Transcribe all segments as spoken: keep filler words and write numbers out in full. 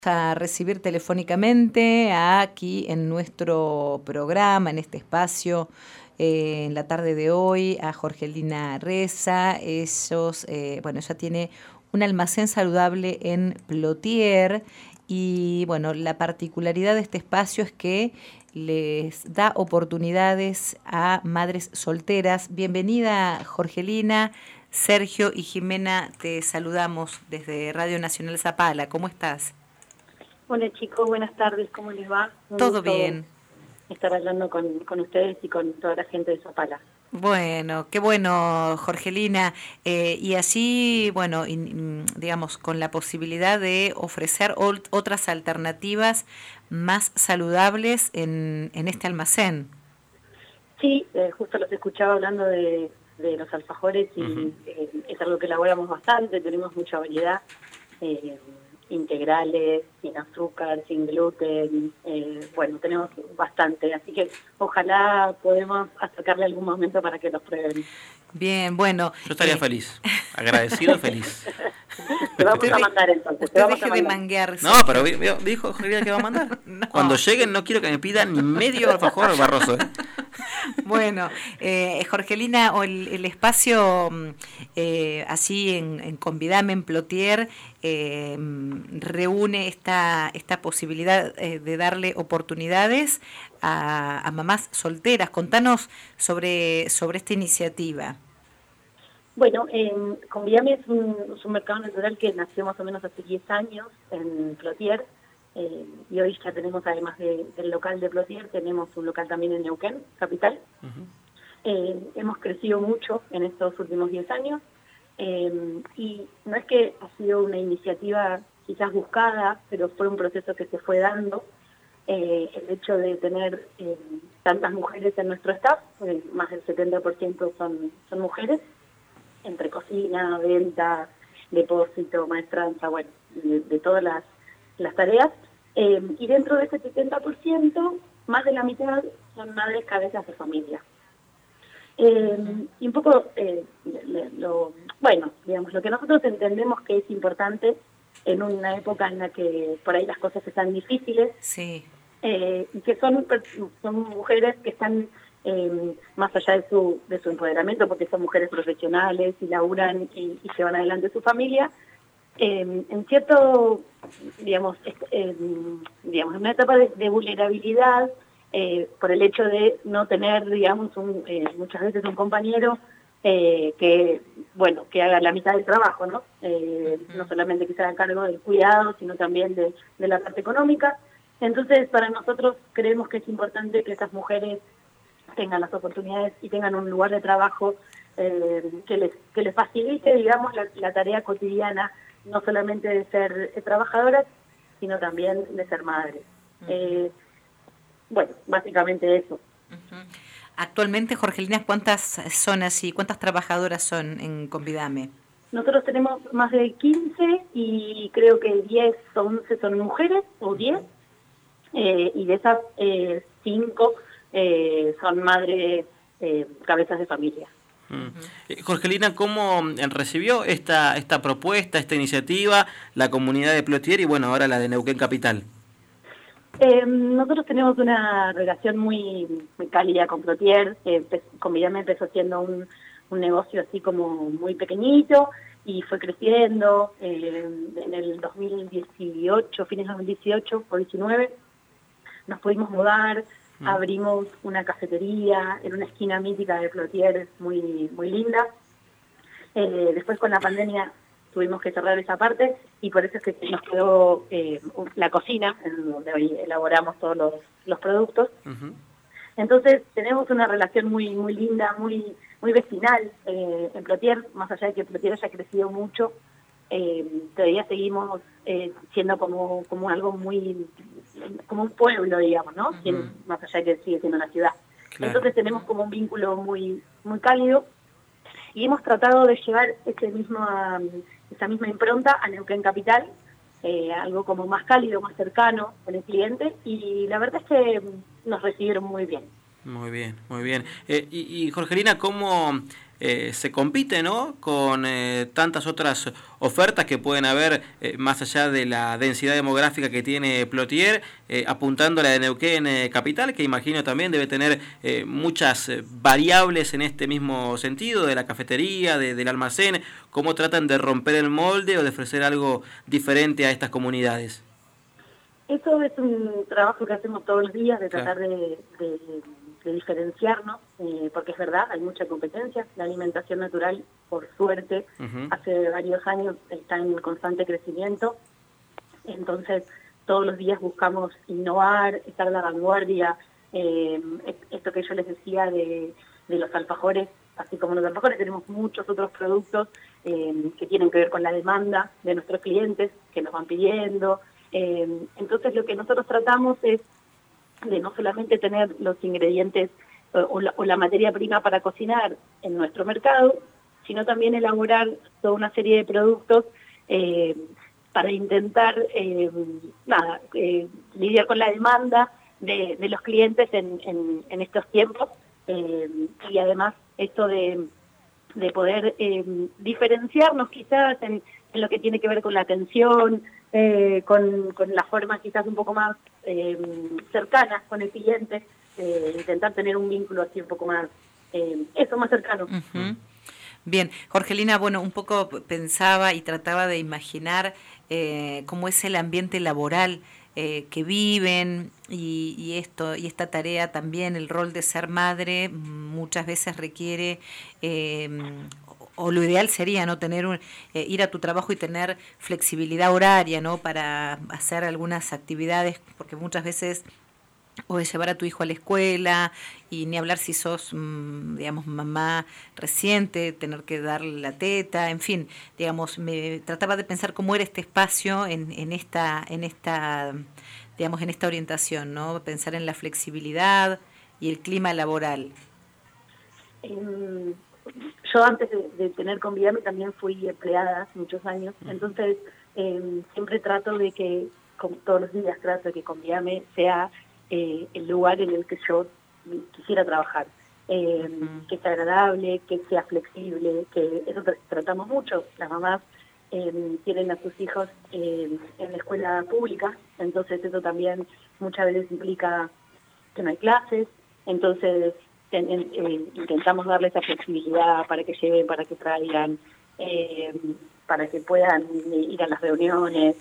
A recibir telefónicamente aquí en nuestro programa, en este espacio, eh, en la tarde de hoy, a Jorgelina Reza. Ellos, eh, bueno, ella tiene un almacén saludable en Plotier y, bueno, la particularidad de este espacio es que les da oportunidades a madres solteras. Bienvenida, Jorgelina. Sergio y Jimena, te saludamos desde Radio Nacional Zapala. ¿Cómo estás? Hola chicos, buenas tardes, ¿cómo les va? Un Todo bien. Estar hablando con, con ustedes y con toda la gente de Zapala. Bueno, qué bueno, Jorgelina. Eh, y así, bueno, in, digamos, con la posibilidad de ofrecer ot- otras alternativas más saludables en, en este almacén. Sí, eh, justo los escuchaba hablando de, de los alfajores y uh-huh. eh, es algo que elaboramos bastante, tenemos mucha variedad. Eh, integrales, sin azúcar, sin gluten, eh, bueno, tenemos bastante, así que ojalá podemos acercarle algún momento para que los prueben. Bien, bueno. Yo estaría eh... feliz, agradecido y feliz. Te vamos a mandar entonces. Usted deje de manguear. No, pero dijo Jorgelina que va a mandar. No. Cuando lleguen no quiero que me pidan ni medio alfajor barroso. ¿eh? Bueno, eh, Jorgelina, o el, el espacio eh, así en, en Convidame, en Plotier, eh, reúne esta, esta posibilidad eh, de darle oportunidades a, a mamás solteras. Contanos sobre, sobre esta iniciativa. Bueno, eh, Convidame es un, es un mercado natural que nació más o menos hace diez años en Plotier. Eh, y hoy ya tenemos, además de, del local de Plotier, tenemos un local también en Neuquén, capital. Uh-huh. Eh, hemos crecido mucho en estos últimos diez años eh, y no es que ha sido una iniciativa quizás buscada, pero fue un proceso que se fue dando. Eh, el hecho de tener eh, tantas mujeres en nuestro staff, eh, más del setenta por ciento son, son mujeres, entre cocina, venta, depósito, maestranza, bueno, de, de todas las las tareas, eh, y dentro de ese setenta por ciento, más de la mitad son madres cabezas de familia. Eh, y un poco, eh, lo, bueno, digamos, lo que nosotros entendemos que es importante en una época en la que por ahí las cosas están difíciles, sí. eh, y que son, son mujeres que están eh, más allá de su, de su empoderamiento, porque son mujeres profesionales y laburan y, y llevan adelante su familia, Eh, en cierto, digamos, eh, digamos, en una etapa de, de vulnerabilidad, eh, por el hecho de no tener, digamos, un, eh, muchas veces un compañero eh, que, bueno, que haga la mitad del trabajo, ¿no? Eh, uh-huh. No solamente que se haga cargo del cuidado, sino también de, de la parte económica. Entonces, para nosotros creemos que es importante que esas mujeres tengan las oportunidades y tengan un lugar de trabajo eh, que les que les facilite, digamos, la, la tarea cotidiana, no solamente de ser eh, trabajadoras, sino también de ser madres. Uh-huh. Eh, bueno, básicamente eso. Uh-huh. Actualmente, Jorgelina, ¿cuántas son así, cuántas trabajadoras son en Convidame? Nosotros tenemos más de quince y creo que diez o once son mujeres, o diez, eh, y de esas eh, cinco eh, son madres eh, cabezas de familia. Uh-huh. Jorgelina, ¿cómo recibió esta esta propuesta, esta iniciativa, la comunidad de Plotier y bueno, ahora la de Neuquén Capital? Eh, nosotros tenemos una relación muy, muy cálida con Plotier. Eh, Convidame empezó siendo un, un negocio así como muy pequeñito y fue creciendo. Eh, en el dos mil dieciocho, fines de dos mil dieciocho o diecinueve, nos pudimos mudar. Abrimos una cafetería en una esquina mítica de Plotier muy muy linda. Eh, después con la pandemia tuvimos que cerrar esa parte y por eso es que nos quedó eh, la cocina, en donde hoy elaboramos todos los, los productos. Uh-huh. Entonces tenemos una relación muy muy linda, muy muy vecinal eh, en Plotier, más allá de que Plotier haya crecido mucho. Eh, todavía seguimos eh, siendo como, como algo muy, como un pueblo, digamos, ¿no? Uh-huh. Más allá de que sigue siendo una ciudad. Claro. Entonces tenemos como un vínculo muy, muy cálido y hemos tratado de llevar ese mismo, esa misma impronta a Neuquén Capital, eh, algo como más cálido, más cercano con el cliente, y la verdad es que nos recibieron muy bien. Muy bien, muy bien. Eh, y, y Jorgelina, ¿cómo eh, se compite, ¿no?, con eh, tantas otras ofertas que pueden haber eh, más allá de la densidad demográfica que tiene Plotier, eh, apuntando a la de Neuquén eh, Capital, que imagino también debe tener eh, muchas eh, variables en este mismo sentido, de la cafetería, de, del almacén? ¿Cómo tratan de romper el molde o de ofrecer algo diferente a estas comunidades? Eso es un trabajo que hacemos todos los días, de tratar Claro. de, de, de diferenciarnos, eh, porque es verdad, hay mucha competencia. La alimentación natural, por suerte, Uh-huh. hace varios años está en constante crecimiento. Entonces, todos los días buscamos innovar, estar a la vanguardia. Eh, esto que yo les decía de, de los alfajores, así como los alfajores, tenemos muchos otros productos eh, que tienen que ver con la demanda de nuestros clientes, que nos van pidiendo. Eh, entonces lo que nosotros tratamos es de no solamente tener los ingredientes o, o, la, o la materia prima para cocinar en nuestro mercado, sino también elaborar toda una serie de productos eh, para intentar eh, nada, eh, lidiar con la demanda de, de los clientes en, en, en estos tiempos, eh, y además esto de, de poder eh, diferenciarnos quizás en, en lo que tiene que ver con la atención, Eh, con, con la forma quizás un poco más eh, cercana con el cliente, eh, intentar tener un vínculo así un poco más, eh, eso, más cercano. Uh-huh. Bien, Jorgelina, bueno, un poco pensaba y trataba de imaginar eh, cómo es el ambiente laboral eh, que viven y, y esto y esta tarea también, el rol de ser madre muchas veces requiere eh, o lo ideal sería no tener un, eh, ir a tu trabajo y tener flexibilidad horaria, ¿no?, para hacer algunas actividades, porque muchas veces o de llevar a tu hijo a la escuela, y ni hablar si sos, mmm, digamos, mamá reciente, tener que darle la teta, en fin, digamos, me trataba de pensar cómo era este espacio en, en esta, en esta, digamos, en esta orientación, ¿no? Pensar en la flexibilidad y el clima laboral. Eh, yo antes de, de tener Convidame también fui empleada muchos años, entonces eh, siempre trato de que, como todos los días trato de que Convidame sea eh, el lugar en el que yo quisiera trabajar, eh, uh-huh. que sea agradable, que sea flexible, que eso tr- tratamos mucho. Las mamás eh, tienen a sus hijos eh, en la escuela pública, entonces eso también muchas veces implica que no hay clases, entonces ten, eh, intentamos darle esa flexibilidad para que lleven, para que traigan, eh, para que puedan ir a las reuniones.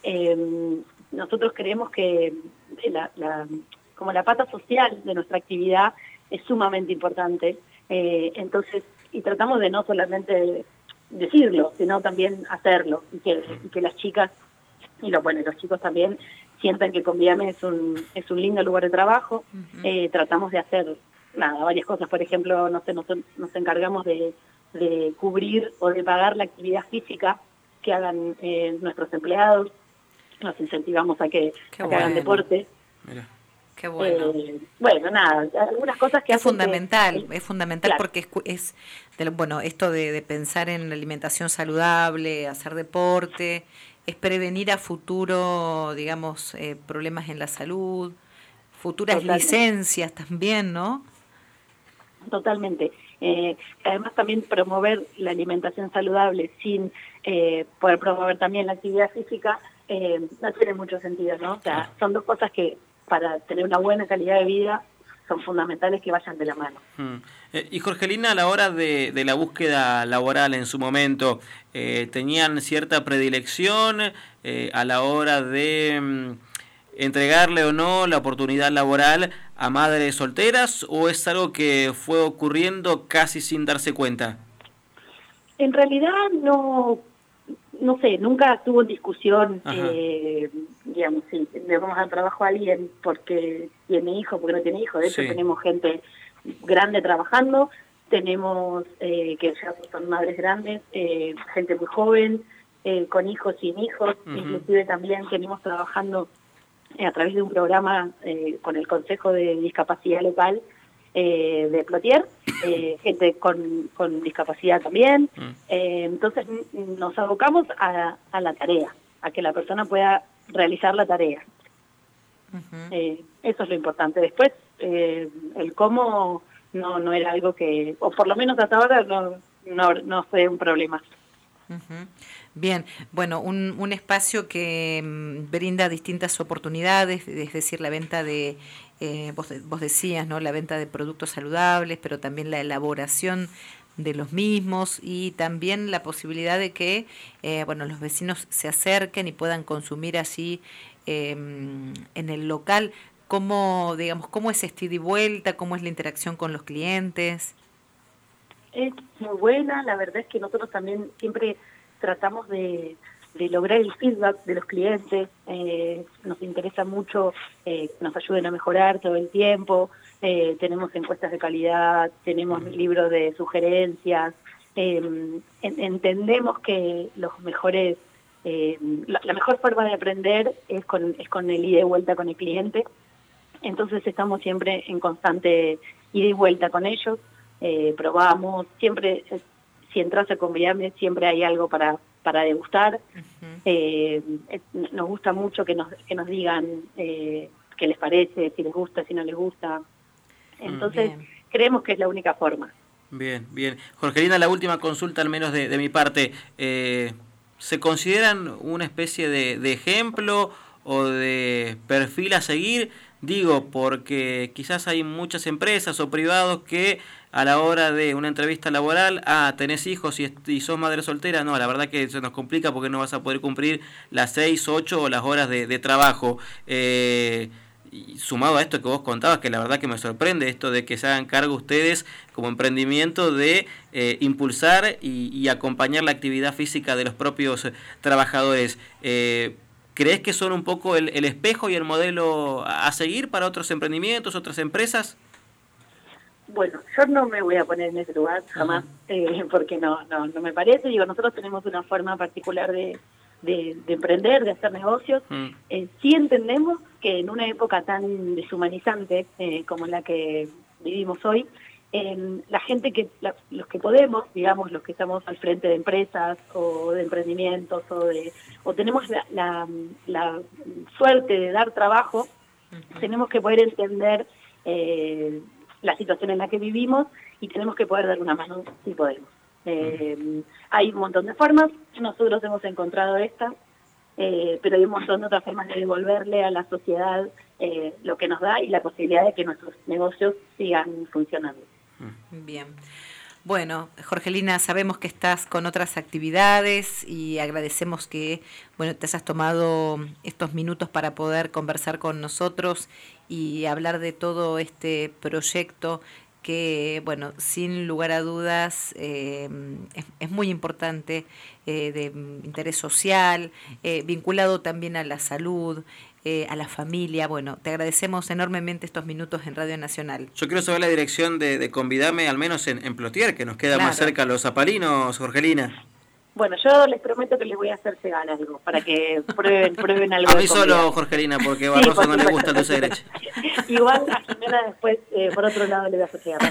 Eh, nosotros creemos que la, la, como la pata social de nuestra actividad es sumamente importante, eh, entonces, y tratamos de no solamente decirlo, sino también hacerlo, y que, y que las chicas, y lo, bueno, los chicos también, sientan que Convidame es un, es un lindo lugar de trabajo. Uh-huh. eh, tratamos de hacer nada, varias cosas, por ejemplo, no sé, nos, nos encargamos de, de cubrir o de pagar la actividad física que hagan eh, nuestros empleados, nos incentivamos a que, a que bueno. hagan deporte. Mira. Qué bueno. Eh, bueno, nada, algunas cosas que es hacen fundamental, que, es fundamental claro. porque es, es de, bueno, esto de, de pensar en la alimentación saludable, hacer deporte, es prevenir a futuro, digamos, eh, problemas en la salud, futuras Totalmente. licencias también, ¿no? Totalmente. Eh, además también promover la alimentación saludable sin eh, poder promover también la actividad física eh, no tiene mucho sentido, ¿no? O sea, son dos cosas que para tener una buena calidad de vida son fundamentales que vayan de la mano. Hmm. Eh, y Jorgelina, a la hora de, de la búsqueda laboral en su momento, eh, ¿tenían cierta predilección eh, a la hora de mm, entregarle o no la oportunidad laboral a madres solteras, o es algo que fue ocurriendo casi sin darse cuenta? En realidad no, no sé, nunca tuvo discusión, eh, digamos, si le vamos a dar trabajo a alguien porque tiene hijo, porque no tiene hijo. De hecho, sí. Tenemos gente grande trabajando, tenemos eh, que ya son madres grandes, eh, gente muy joven, eh, con hijos, sin hijos, uh-huh. Inclusive también venimos trabajando eh, a través de un programa eh, con el Consejo de Discapacidad Local eh, de Plotier, eh, gente con, con discapacidad también. Uh-huh. Eh, entonces nos abocamos a, a la tarea, a que la persona pueda realizar la tarea. Uh-huh. Eh, eso es lo importante. Después, eh, el cómo no no era algo que, o por lo menos hasta ahora, no, no, no fue un problema. Uh-huh. Bien, bueno, un, un espacio que mm, brinda distintas oportunidades, es decir, la venta de, eh, vos, vos decías, ¿no? La venta de productos saludables, pero también la elaboración de los mismos y también la posibilidad de que, eh, bueno, los vecinos se acerquen y puedan consumir así eh, en el local. ¿Cómo, digamos, cómo es este ida y vuelta? ¿Cómo es la interacción con los clientes? Es muy buena, la verdad es que nosotros también siempre tratamos de, de lograr el feedback de los clientes, eh, nos interesa mucho eh, que nos ayuden a mejorar todo el tiempo, eh, tenemos encuestas de calidad, tenemos libros de sugerencias, eh, en, entendemos que los mejores, eh, la, la mejor forma de aprender es con, es con el ida y vuelta con el cliente, entonces estamos siempre en constante ida y vuelta con ellos. Eh, probamos, siempre, eh, si entras a Convidame, siempre hay algo para, para degustar. Uh-huh. eh, eh, nos gusta mucho que nos, que nos digan eh, qué les parece, si les gusta, si no les gusta. Entonces, bien. Creemos que es la única forma. Bien, bien. Jorgelina, la última consulta, al menos de, de mi parte. Eh, ¿Se consideran una especie de, de ejemplo o de perfil a seguir? Digo, porque quizás hay muchas empresas o privados que a la hora de una entrevista laboral, ah, tenés hijos y, y sos madre soltera, no, la verdad que se nos complica porque no vas a poder cumplir las seis, ocho o las horas de, de trabajo. Eh, y sumado a esto que vos contabas, que la verdad que me sorprende esto de que se hagan cargo ustedes como emprendimiento de eh, impulsar y, y acompañar la actividad física de los propios trabajadores. Eh, ¿Crees que son un poco el, el espejo y el modelo a seguir para otros emprendimientos, otras empresas? Bueno, yo no me voy a poner en ese lugar jamás, uh-huh. eh, porque no, no no me parece. Digo, nosotros tenemos una forma particular de, de, de emprender, de hacer negocios. Uh-huh. Eh, sí entendemos que en una época tan deshumanizante eh, como la que vivimos hoy, eh, la gente que, la, los que podemos, digamos, los que estamos al frente de empresas o de emprendimientos o de o tenemos la, la, la suerte de dar trabajo, uh-huh. tenemos que poder entender eh, la situación en la que vivimos y tenemos que poder dar una mano si podemos. Eh, uh-huh. Hay un montón de formas, nosotros hemos encontrado esta, eh, pero hay un montón de otras formas de devolverle a la sociedad eh, lo que nos da y la posibilidad de que nuestros negocios sigan funcionando. Bien. Bueno, Jorgelina, sabemos que estás con otras actividades y agradecemos que, bueno, te hayas tomado estos minutos para poder conversar con nosotros y hablar de todo este proyecto que, bueno, sin lugar a dudas eh, es, es muy importante, eh, de interés social, eh, vinculado también a la salud, eh, a la familia. Bueno, te agradecemos enormemente estos minutos en Radio Nacional. Yo quiero saber la dirección de, de Convidame, al menos en, en Plotier, que nos queda claro. más cerca los zapalinos, Jorgelina. Bueno, yo les prometo que les voy a hacer llegar algo, para que prueben, prueben algo. A mí solo, Jorgelina, porque a Barroso sí, no le gusta el dulce de leche. Igual a Jimena después, eh, por otro lado, le voy a hacer llegar.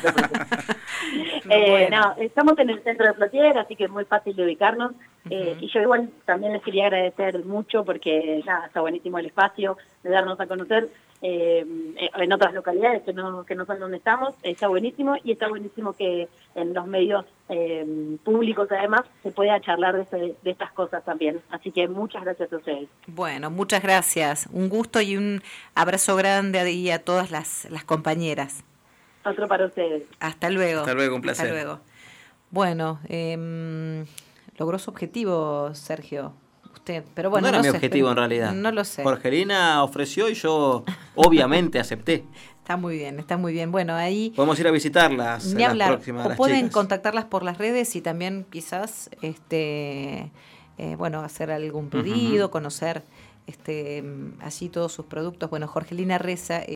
eh, bueno. No, estamos en el centro de Plotier, así que es muy fácil de ubicarnos. Eh, uh-huh. Y yo igual también les quería agradecer mucho porque nada, está buenísimo el espacio de darnos a conocer eh, en otras localidades que no que no son donde estamos, está buenísimo y está buenísimo que en los medios eh, públicos además se pueda charlar de, ese, de estas cosas también, así que muchas gracias a ustedes. Bueno, muchas gracias, un gusto y un abrazo grande ahí a todas las, las compañeras. Otro para ustedes. Hasta luego. Hasta luego, un placer. Hasta luego. Bueno, eh, logró su objetivo, Sergio. Usted, pero bueno, no era no mi sé, objetivo pero, en realidad. No lo sé. Jorgelina ofreció y yo obviamente acepté. Está muy bien, está muy bien. Bueno, ahí podemos ir a visitarlas. Ni hablar. Las próximas, o las pueden chicas. contactarlas por las redes y también quizás, este, eh, bueno, hacer algún pedido, uh-huh. conocer, este, allí todos sus productos. Bueno, Jorgelina Reza.